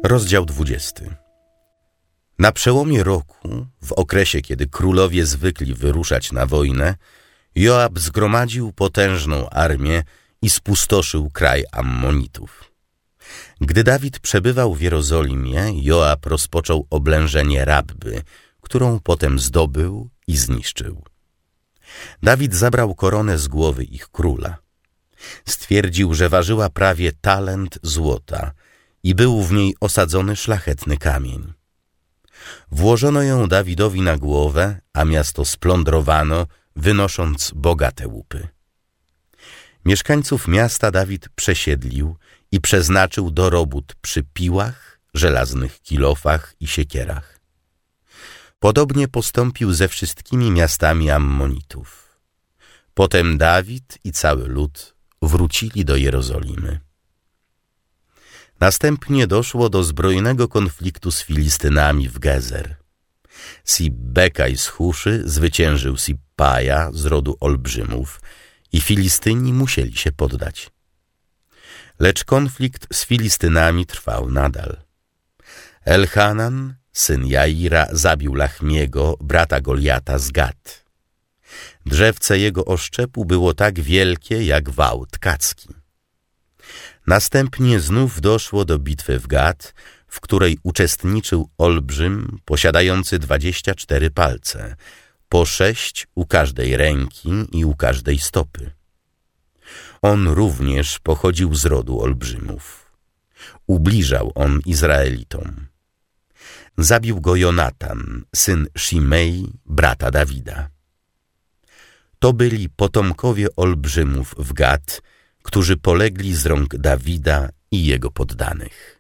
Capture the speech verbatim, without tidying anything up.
Rozdział dwudziesty. Na przełomie roku, w okresie, kiedy królowie zwykli wyruszać na wojnę, Joab zgromadził potężną armię i spustoszył kraj Ammonitów. Gdy Dawid przebywał w Jerozolimie, Joab rozpoczął oblężenie Rabby, którą potem zdobył i zniszczył. Dawid zabrał koronę z głowy ich króla. Stwierdził, że ważyła prawie talent złota i był w niej osadzony szlachetny kamień. Włożono ją Dawidowi na głowę, a miasto splądrowano, wynosząc bogate łupy. Mieszkańców miasta Dawid przesiedlił i przeznaczył do robót przy piłach, żelaznych kilofach i siekierach. Podobnie postąpił ze wszystkimi miastami Ammonitów. Potem Dawid i cały lud wrócili do Jerozolimy. Następnie doszło do zbrojnego konfliktu z Filistynami w Gezer. Sibbekaj z Huszy zwyciężył Sippaja z rodu Olbrzymów i Filistyni musieli się poddać. Lecz konflikt z Filistynami trwał nadal. Elchanan, syn Jaira, zabił Lachmiego, brata Goliata z Gat. Drzewce jego oszczepu było tak wielkie jak wał tkacki. Następnie znów doszło do bitwy w Gat, w której uczestniczył olbrzym posiadający dwadzieścia cztery palce, po sześć u każdej ręki i u każdej stopy. On również pochodził z rodu olbrzymów. Ubliżał on Izraelitom. Zabił go Jonatan, syn Shimei, brata Dawida. To byli potomkowie olbrzymów w Gat, którzy polegli z rąk Dawida i jego poddanych.